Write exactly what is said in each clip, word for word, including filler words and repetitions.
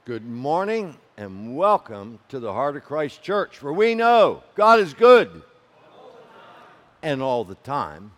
Good morning and welcome to the Heart of Christ Church, where we know God is good and all the time.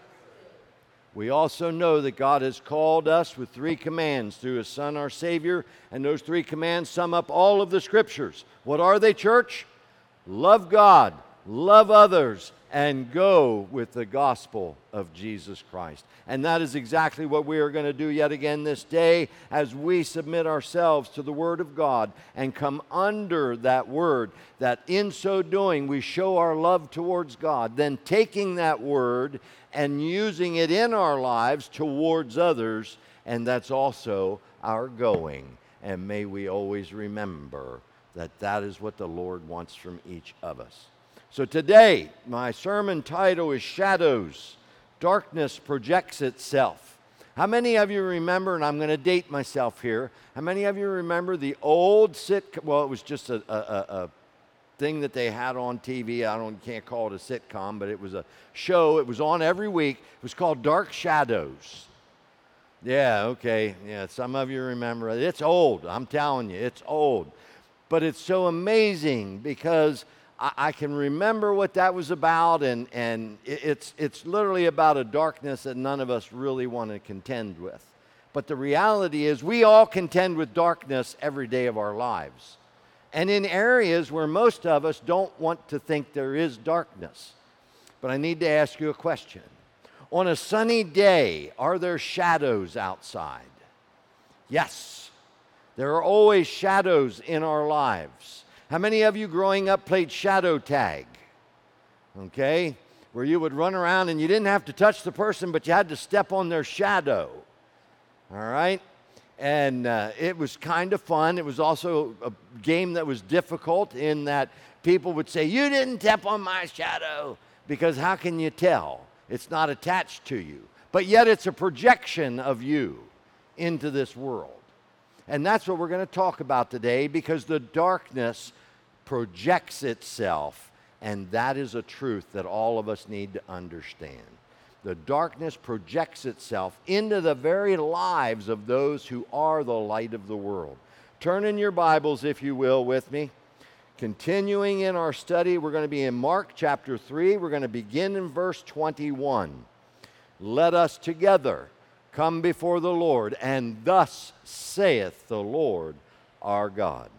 We also know that God has called us with three commands through His Son, our Savior, and those three commands sum up all of the Scriptures. What are they, church? Love God, love others, and go with the gospel of Jesus Christ. And that is exactly what we are going to do yet again this day as we submit ourselves to the Word of God and come under that Word, that in so doing we show our love towards God, then taking that Word and using it in our lives towards others, and that's also our going. And may we always remember that that is what the Lord wants from each of us. So today, my sermon title is Shadows. Darkness projects itself. How many of you remember, and I'm going to date myself here, how many of you remember the old sitcom? Well, it was just a, a, a thing that they had on T V. I don't can't call it a sitcom, but it was a show. It was on every week. It was called Dark Shadows. Yeah, okay. Yeah, some of you remember it. It's old. I'm telling you, it's old. But it's so amazing because I can remember what that was about, and, and it's, it's literally about a darkness that none of us really want to contend with. But the reality is we all contend with darkness every day of our lives. And in areas where most of us don't want to think there is darkness. But I need to ask you a question. On a sunny day, are there shadows outside? Yes. There are always shadows in our lives. How many of you growing up played shadow tag? Okay? Where you would run around and you didn't have to touch the person, but you had to step on their shadow. All right? And uh, it was kind of fun. It was also a game that was difficult in that people would say, "You didn't step on my shadow," because how can you tell? It's not attached to you. But yet it's a projection of you into this world. And that's what we're going to talk about today, because the darkness projects itself, and that is a truth that all of us need to understand. The darkness projects itself into the very lives of those who are the light of the world. Turn in your Bibles, if you will, with me. Continuing in our study, we're going to be in Mark chapter three. We're going to begin in verse twenty-one. Let us together come before the Lord, and thus saith the Lord our God.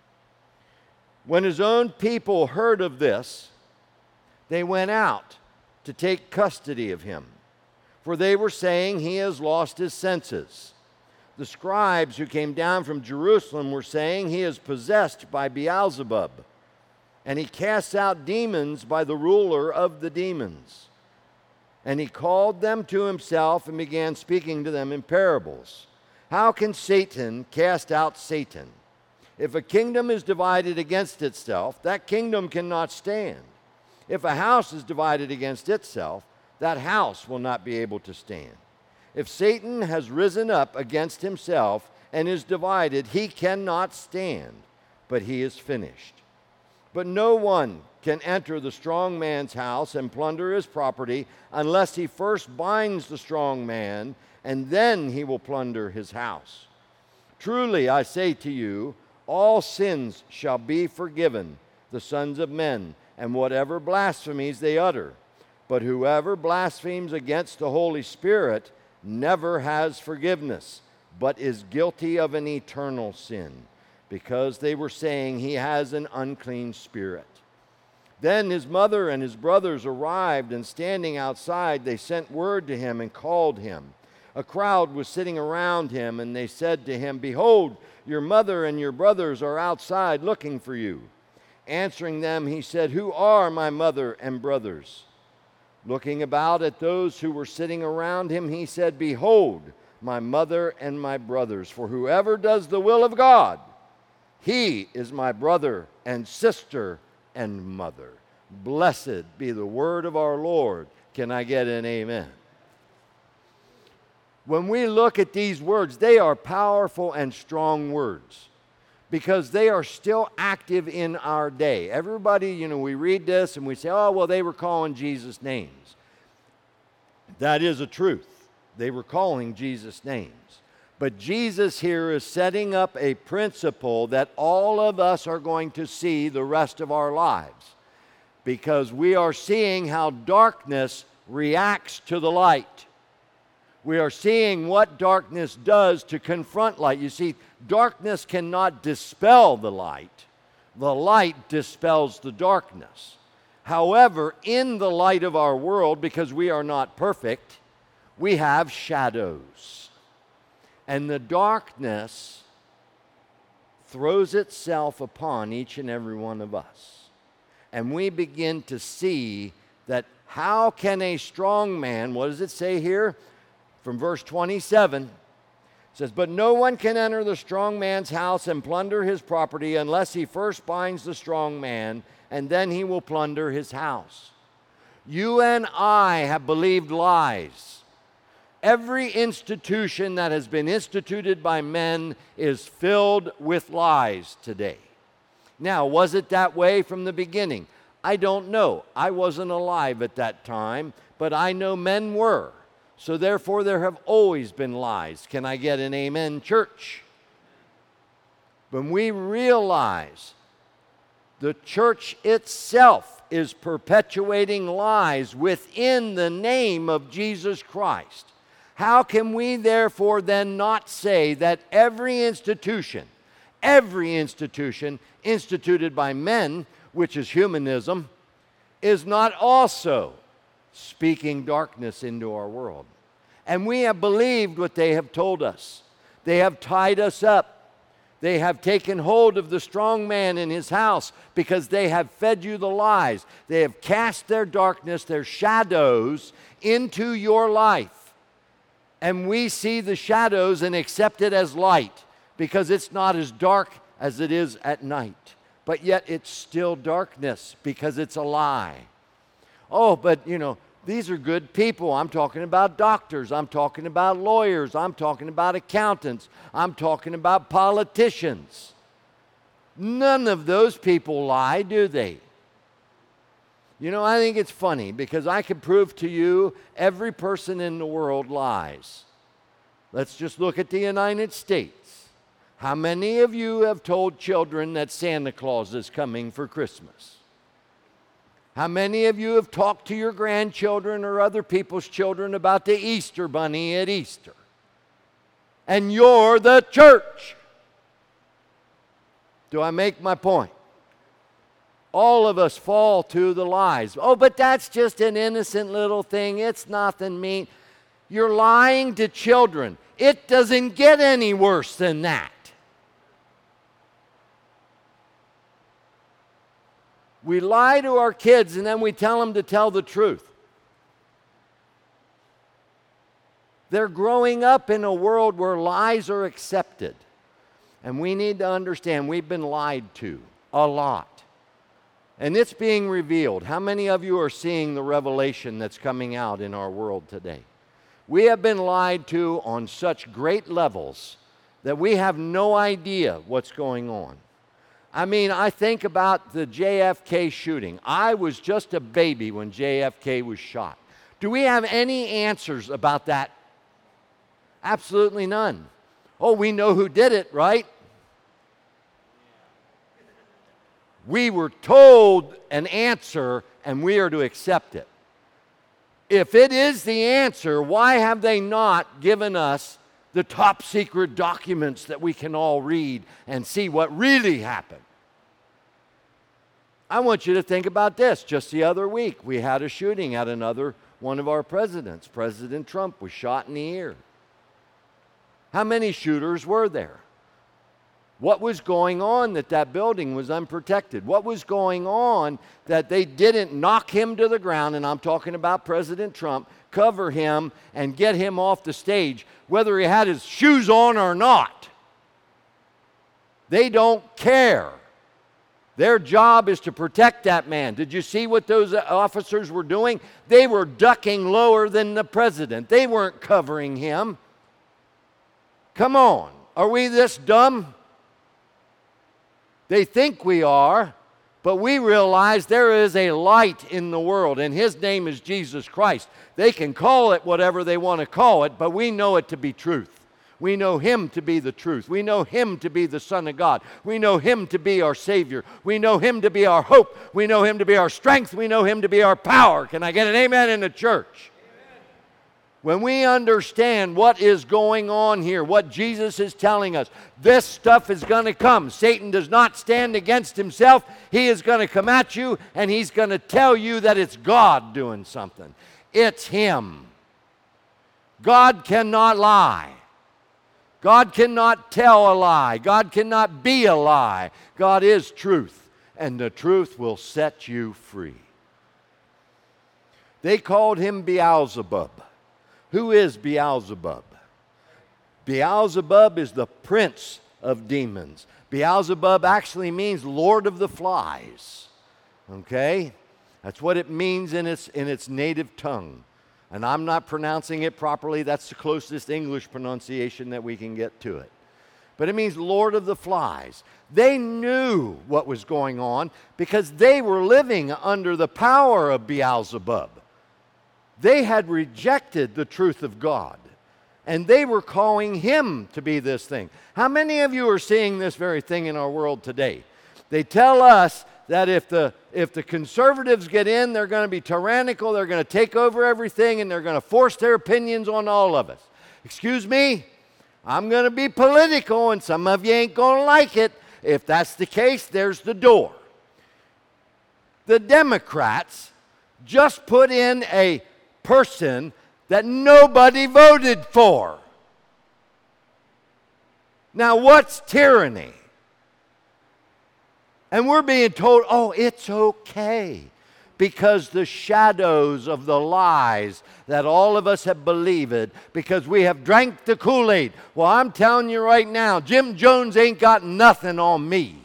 When his own people heard of this, they went out to take custody of him, for they were saying, "He has lost his senses." The scribes who came down from Jerusalem were saying, "He is possessed by Beelzebub, and he casts out demons by the ruler of the demons." And he called them to himself and began speaking to them in parables. "How can Satan cast out Satan? If a kingdom is divided against itself, that kingdom cannot stand. If a house is divided against itself, that house will not be able to stand. If Satan has risen up against himself and is divided, he cannot stand, but he is finished. But no one can enter the strong man's house and plunder his property unless he first binds the strong man, and then he will plunder his house. Truly, I say to you, all sins shall be forgiven the sons of men, and whatever blasphemies they utter. But whoever blasphemes against the Holy Spirit never has forgiveness, but is guilty of an eternal sin, because they were saying he has an unclean spirit. Then his mother and his brothers arrived, and standing outside, they sent word to him and called him. A crowd was sitting around him, and they said to him, "Behold, your mother and your brothers are outside looking for you." Answering them, he said, "Who are my mother and brothers?" Looking about at those who were sitting around him, he said, "Behold, my mother and my brothers, for whoever does the will of God, he is my brother and sister and mother." Blessed be the word of our Lord. Can I get an amen? When we look at these words, they are powerful and strong words because they are still active in our day. Everybody, you know, we read this and we say, "Oh, well, they were calling Jesus names." That is a truth. They were calling Jesus names. But Jesus here is setting up a principle that all of us are going to see the rest of our lives, because we are seeing how darkness reacts to the light. We are seeing what darkness does to confront light. You see, darkness cannot dispel the light. The light dispels the darkness. However, in the light of our world, because we are not perfect, we have shadows. And the darkness throws itself upon each and every one of us. And we begin to see that how can a strong man, what does it say here? From verse twenty-seven, it says, "But no one can enter the strong man's house and plunder his property unless he first binds the strong man, and then he will plunder his house." You and I have believed lies. Every institution that has been instituted by men is filled with lies today. Now, was it that way from the beginning? I don't know. I wasn't alive at that time, but I know men were. So therefore, there have always been lies. Can I get an amen, church? When we realize the church itself is perpetuating lies within the name of Jesus Christ, how can we therefore then not say that every institution, every institution instituted by men, which is humanism, is not also speaking darkness into our world? And we have believed what they have told us. They have tied us up. They have taken hold of the strong man in his house because they have fed you the lies. They have cast their darkness, their shadows, into your life. And we see the shadows and accept it as light because it's not as dark as it is at night. But yet it's still darkness because it's a lie. Oh, but you know, these are good people. I'm talking about doctors. I'm talking about lawyers. I'm talking about accountants. I'm talking about politicians. None of those people lie, do they? You know, I think it's funny because I can prove to you every person in the world lies. Let's just look at the United States. How many of you have told children that Santa Claus is coming for Christmas? How many of you have talked to your grandchildren or other people's children about the Easter bunny at Easter? And you're the church. Do I make my point? All of us fall to the lies. Oh, but that's just an innocent little thing. It's nothing mean. You're lying to children. It doesn't get any worse than that. We lie to our kids and then we tell them to tell the truth. They're growing up in a world where lies are accepted. And we need to understand we've been lied to a lot. And it's being revealed. How many of you are seeing the revelation that's coming out in our world today? We have been lied to on such great levels that we have no idea what's going on. I mean, I think about the J F K shooting. I was just a baby when J F K was shot. Do we have any answers about that? Absolutely none. Oh, we know who did it, right? We were told an answer and we are to accept it. If it is the answer, why have they not given us the top secret documents that we can all read and see what really happened? I want you to think about this. Just the other week, we had a shooting at another one of our presidents. President Trump was shot in the ear. How many shooters were there? What was going on that that building was unprotected? What was going on that they didn't knock him to the ground, and I'm talking about President Trump, cover him and get him off the stage, whether he had his shoes on or not? They don't care. Their job is to protect that man. Did you see what those officers were doing? They were ducking lower than the president. They weren't covering him. Come on. Are we this dumb? They think we are, but we realize there is a light in the world, and His name is Jesus Christ. They can call it whatever they want to call it, but we know it to be truth. We know Him to be the truth. We know Him to be the Son of God. We know Him to be our Savior. We know Him to be our hope. We know Him to be our strength. We know Him to be our power. Can I get an amen in the church? When we understand what is going on here, what Jesus is telling us, this stuff is going to come. Satan does not stand against himself. He is going to come at you, and he's going to tell you that it's God doing something. It's Him. God cannot lie. God cannot tell a lie. God cannot be a lie. God is truth, and the truth will set you free. They called him Beelzebub. Who is Beelzebub? Beelzebub is the prince of demons. Beelzebub actually means Lord of the Flies. Okay? That's what it means in its, in its native tongue. And I'm not pronouncing it properly. That's the closest English pronunciation that we can get to it. But it means Lord of the Flies. They knew what was going on because they were living under the power of Beelzebub. They had rejected the truth of God, and they were calling him to be this thing. How many of you are seeing this very thing in our world today? They tell us that if the, if the conservatives get in, they're going to be tyrannical, they're going to take over everything, and they're going to force their opinions on all of us. Excuse me? I'm going to be political, and some of you ain't going to like it. If that's the case, there's the door. The Democrats just put in a person that nobody voted for. Now, what's tyranny? And we're being told, oh, it's okay, because the shadows of the lies that all of us have believed, because we have drank the Kool-Aid. Well, I'm telling you right now, Jim Jones ain't got nothing on me.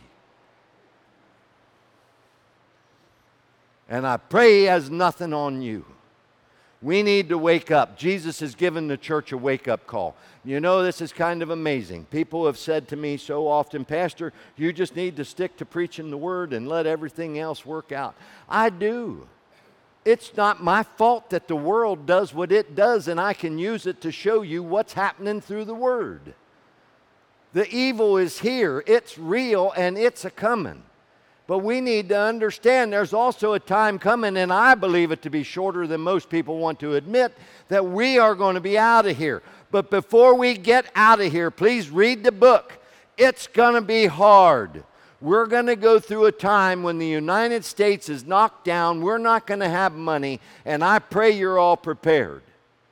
And I pray he has nothing on you. We need to wake up. Jesus has given the church a wake-up call. You know, this is kind of amazing. People have said to me so often, Pastor, you just need to stick to preaching the Word and let everything else work out. I do. It's not my fault that the world does what it does, and I can use it to show you what's happening through the Word. The evil is here. It's real, and it's a-coming. But we need to understand there's also a time coming, and I believe it to be shorter than most people want to admit, that we are going to be out of here. But before we get out of here, please read the book. It's going to be hard. We're going to go through a time when the United States is knocked down. We're not going to have money, and I pray you're all prepared.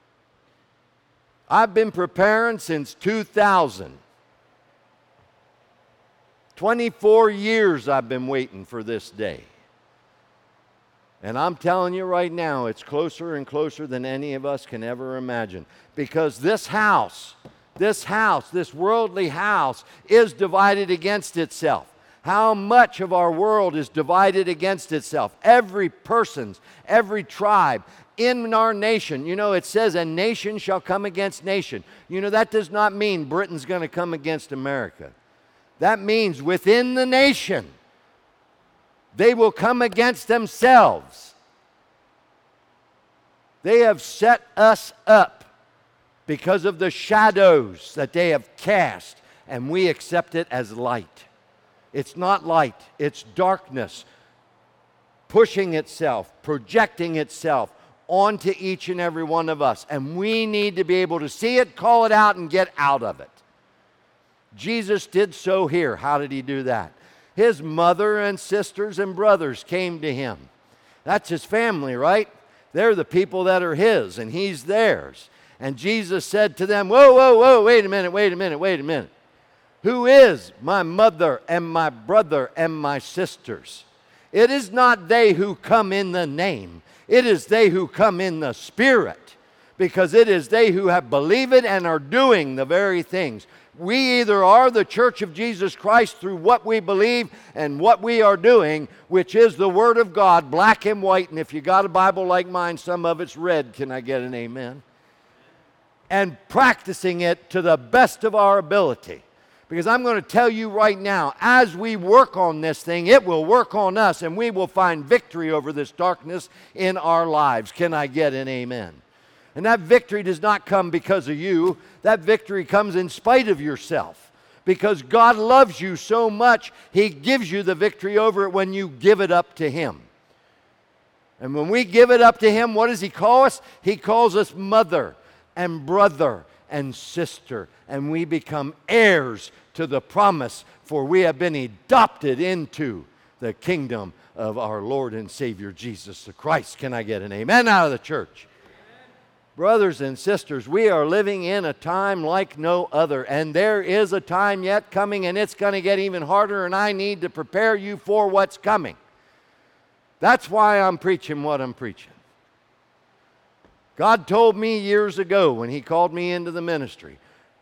I've been preparing since two thousand. twenty-four years I've been waiting for this day. And I'm telling you right now, it's closer and closer than any of us can ever imagine. Because this house, this house, this worldly house is divided against itself. How much of our world is divided against itself? Every person's, every tribe in our nation. You know, it says a nation shall come against nation. You know, that does not mean Britain's going to come against America. That means within the nation, they will come against themselves. They have set us up because of the shadows that they have cast, and we accept it as light. It's not light, it's darkness pushing itself, projecting itself onto each and every one of us. And we need to be able to see it, call it out, and get out of it. Jesus did so here. How did he do that? His mother and sisters and brothers came to him. That's his family, right? They're the people that are his, and he's theirs. And Jesus said to them, whoa, whoa, whoa, wait a minute, wait a minute, wait a minute. Who is my mother and my brother and my sisters? It is not they who come in the name. It is they who come in the Spirit, because it is they who have believed and are doing the very things. We either are the church of Jesus Christ through what we believe and what we are doing, which is the Word of God, black and white. And if you got a Bible like mine, some of it's red. Can I get an amen? And practicing it to the best of our ability. Because I'm going to tell you right now, as we work on this thing, it will work on us, and we will find victory over this darkness in our lives. Can I get an amen? And that victory does not come because of you. That victory comes in spite of yourself. Because God loves you so much, He gives you the victory over it when you give it up to Him. And when we give it up to Him, what does He call us? He calls us mother and brother and sister. And we become heirs to the promise, for we have been adopted into the kingdom of our Lord and Savior Jesus the Christ. Can I get an amen out of the church? Brothers and sisters, we are living in a time like no other, and there is a time yet coming, and it's going to get even harder, and I need to prepare you for what's coming. That's why I'm preaching what I'm preaching. God told me years ago when He called me into the ministry,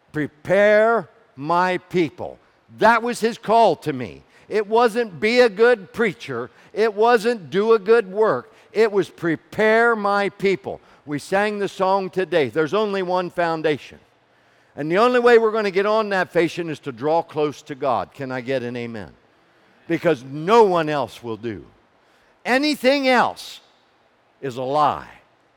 prepare my people. That was His call to me. It wasn't be a good preacher. It wasn't do a good work. It was prepare my people. We sang the song today. There's only one foundation. And the only way we're going to get on that foundation is to draw close to God. Can I get an amen? Because no one else will do. Anything else is a lie.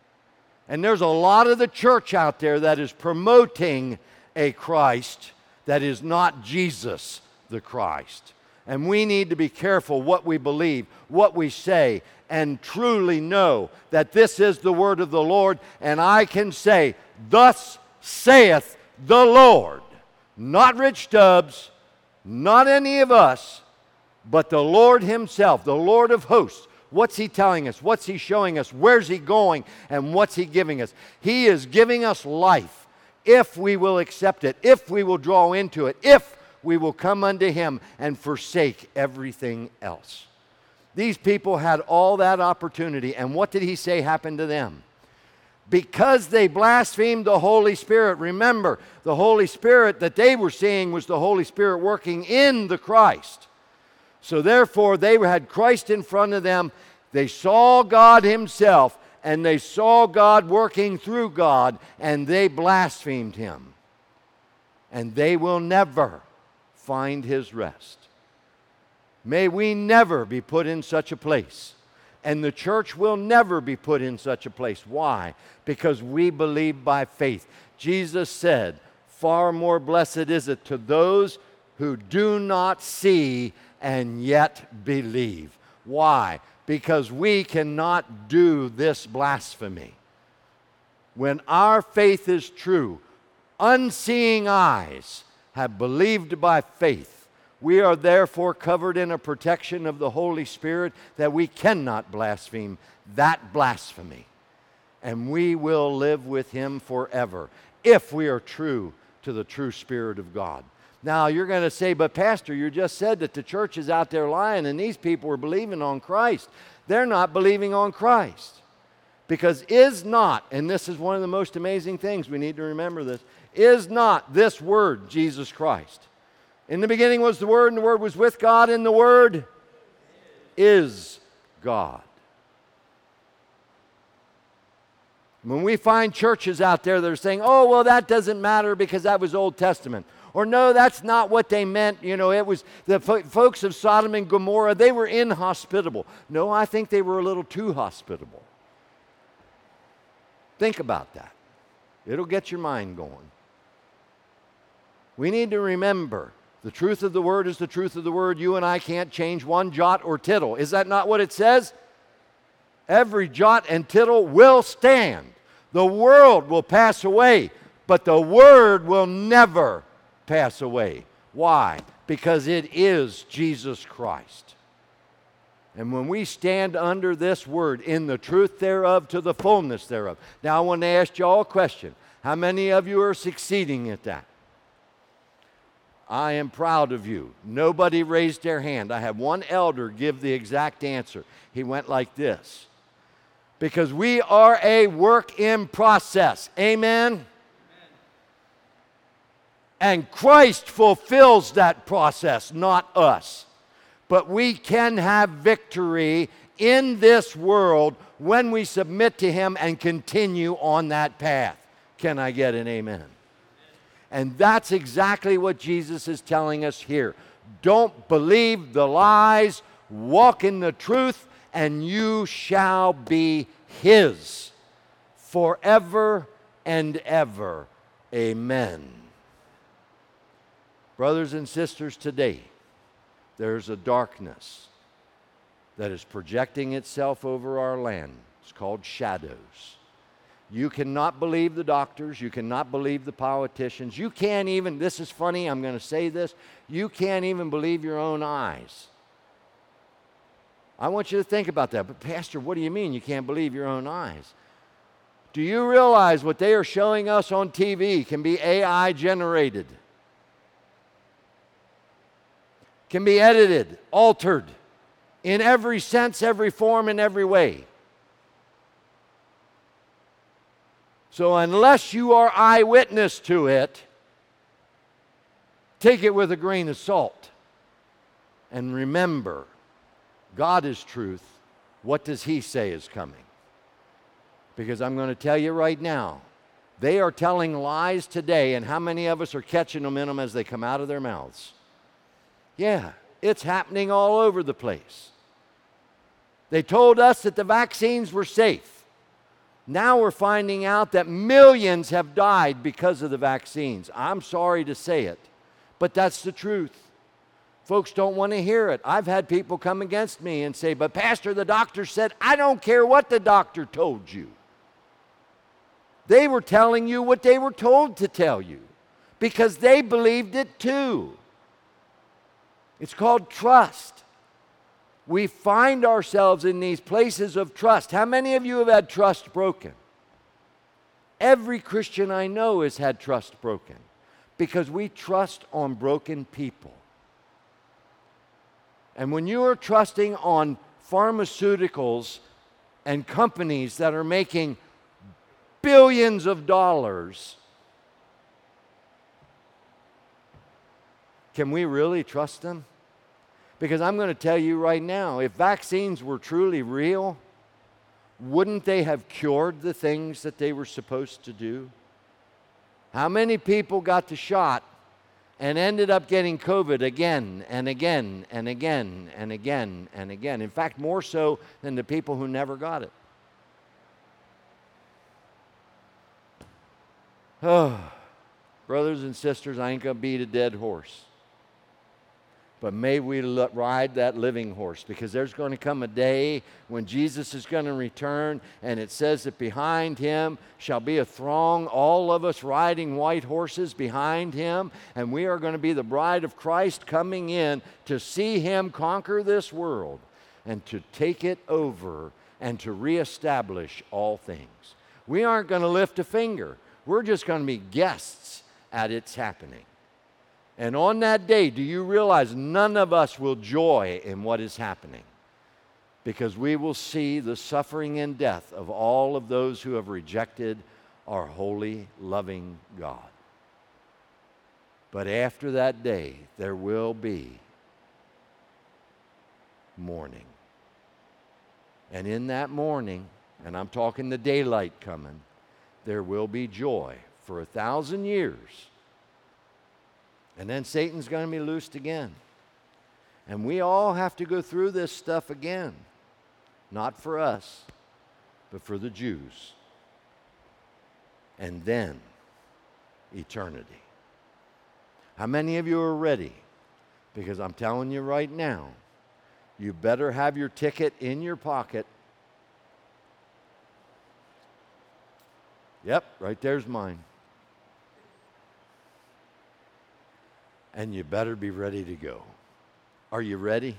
And there's a lot of the church out there that is promoting a Christ that is not Jesus the Christ. And we need to be careful what we believe, what we say, and truly know that this is the word of the Lord. And I can say, thus saith the Lord. Not Rich Stubbs, not any of us, but the Lord Himself, the Lord of hosts. What's He telling us? What's He showing us? Where's He going? And what's He giving us? He is giving us life if we will accept it, if we will draw into it, if we will come unto Him and forsake everything else. These people had all that opportunity, and what did He say happened to them? Because they blasphemed the Holy Spirit. Remember, the Holy Spirit that they were seeing was the Holy Spirit working in the Christ. So therefore, they had Christ in front of them. They saw God Himself, and they saw God working through God, and they blasphemed Him. And they will never find His rest. May we never be put in such a place. And the church will never be put in such a place. Why? Because we believe by faith. Jesus said, far more blessed is it to those who do not see and yet believe. Why? Because we cannot do this blasphemy. When our faith is true, unseeing eyes have believed by faith. We are therefore covered in a protection of the Holy Spirit that we cannot blaspheme that blasphemy. And we will live with Him forever if we are true to the true Spirit of God. Now you're going to say, but Pastor, you just said that the church is out there lying and these people are believing on Christ. They're not believing on Christ. Because is not, and this is one of the most amazing things, we need to remember this, is not this word Jesus Christ. In the beginning was the Word, and the Word was with God, and the Word is God. When we find churches out there that are saying, oh, well, that doesn't matter because that was Old Testament. Or no, that's not what they meant. You know, it was the fo- folks of Sodom and Gomorrah, they were inhospitable. No, I think they were a little too hospitable. Think about that. It'll get your mind going. We need to remember the truth of the Word is the truth of the Word. You and I can't change one jot or tittle. Is that not what it says? Every jot and tittle will stand. The world will pass away, but the Word will never pass away. Why? Because it is Jesus Christ. And when we stand under this Word, in the truth thereof to the fullness thereof. Now I want to ask you all a question. How many of you are succeeding at that? I am proud of you. Nobody raised their hand. I had one elder give the exact answer. He went like this. Because we are a work in process. Amen? Amen. And Christ fulfills that process, not us. But we can have victory in this world when we submit to Him and continue on that path. Can I get an amen? And that's exactly what Jesus is telling us here. Don't believe the lies, walk in the truth, and you shall be His forever and ever. Amen. Brothers and sisters, today there's a darkness that is projecting itself over our land. It's called shadows. You cannot believe the doctors. You cannot believe the politicians. You can't even, this is funny, I'm going to say this, you can't even believe your own eyes. I want you to think about that. But Pastor, what do you mean you can't believe your own eyes? Do you realize what they are showing us on T V can be A I generated? Can be edited, altered, in every sense, every form, in every way. So unless you are eyewitness to it, take it with a grain of salt. And remember, God is truth. What does He say is coming? Because I'm going to tell you right now, they are telling lies today, and how many of us are catching them in them as they come out of their mouths? Yeah, it's happening all over the place. They told us that the vaccines were safe. Now we're finding out that millions have died because of the vaccines. I'm sorry to say it, but that's the truth. Folks don't want to hear it. I've had people come against me and say, but Pastor, the doctor said, I don't care what the doctor told you. They were telling you what they were told to tell you because they believed it too. It's called trust. We find ourselves in these places of trust. How many of you have had trust broken? Every Christian I know has had trust broken because we trust on broken people. And when you are trusting on pharmaceuticals and companies that are making billions of dollars, can we really trust them? Because I'm going to tell you right now, if vaccines were truly real, wouldn't they have cured the things that they were supposed to do? How many people got the shot and ended up getting COVID again and again and again and again and again? In fact, more so than the people who never got it. Oh, brothers and sisters, I ain't going to beat a dead horse. But may we ride that living horse, because there's going to come a day when Jesus is going to return, and it says that behind Him shall be a throng, all of us riding white horses behind Him, and we are going to be the bride of Christ coming in to see Him conquer this world and to take it over and to reestablish all things. We aren't going to lift a finger. We're just going to be guests at its happening. And on that day, do you realize none of us will joy in what is happening? Because we will see the suffering and death of all of those who have rejected our holy, loving God. But after that day, there will be mourning. And in that mourning, and I'm talking the daylight coming, there will be joy for a thousand years. And then Satan's going to be loosed again. And we all have to go through this stuff again. Not for us, but for the Jews. And then eternity. How many of you are ready? Because I'm telling you right now, you better have your ticket in your pocket. Yep, right there's mine. And you better be ready to go. Are you ready?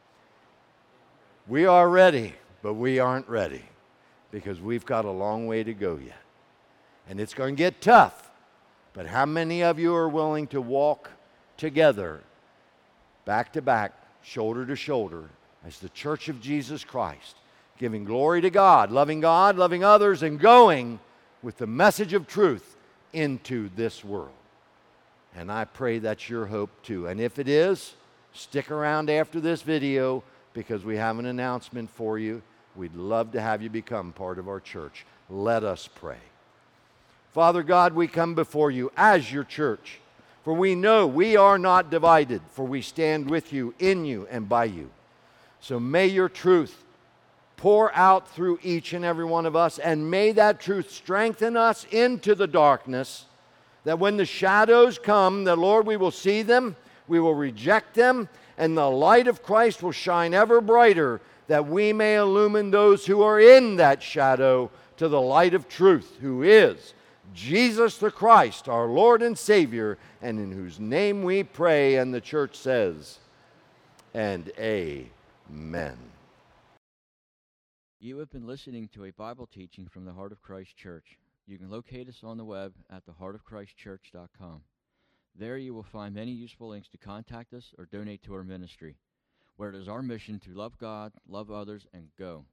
We are ready, but we aren't ready because we've got a long way to go yet. And it's going to get tough. But how many of you are willing to walk together, back to back, shoulder to shoulder, as the Church of Jesus Christ, giving glory to God, loving God, loving others, and going with the message of truth into this world? And I pray that's your hope too. And if it is, stick around after this video because we have an announcement for you. We'd love to have you become part of our church. Let us pray. Father God, we come before you as your church, for we know we are not divided, for we stand with you, in you, and by you. So may your truth pour out through each and every one of us, and may that truth strengthen us into the darkness, that when the shadows come, that, Lord, we will see them, we will reject them, and the light of Christ will shine ever brighter, that we may illumine those who are in that shadow to the light of truth, who is Jesus the Christ, our Lord and Savior, and in whose name we pray, and the church says, and amen. You have been listening to a Bible teaching from the Heart of Christ Church. You can locate us on the web at the heart of christ church dot com. There you will find many useful links to contact us or donate to our ministry, where it is our mission to love God, love others, and go.